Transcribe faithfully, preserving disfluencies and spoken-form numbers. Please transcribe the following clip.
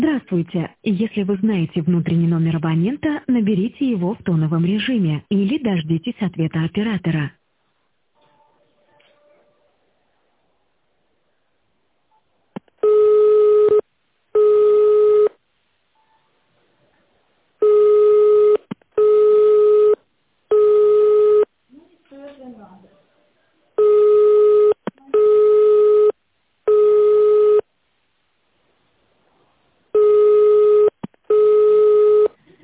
Здравствуйте. Если вы знаете внутренний номер абонента, наберите его в тоновом режиме или дождитесь ответа оператора.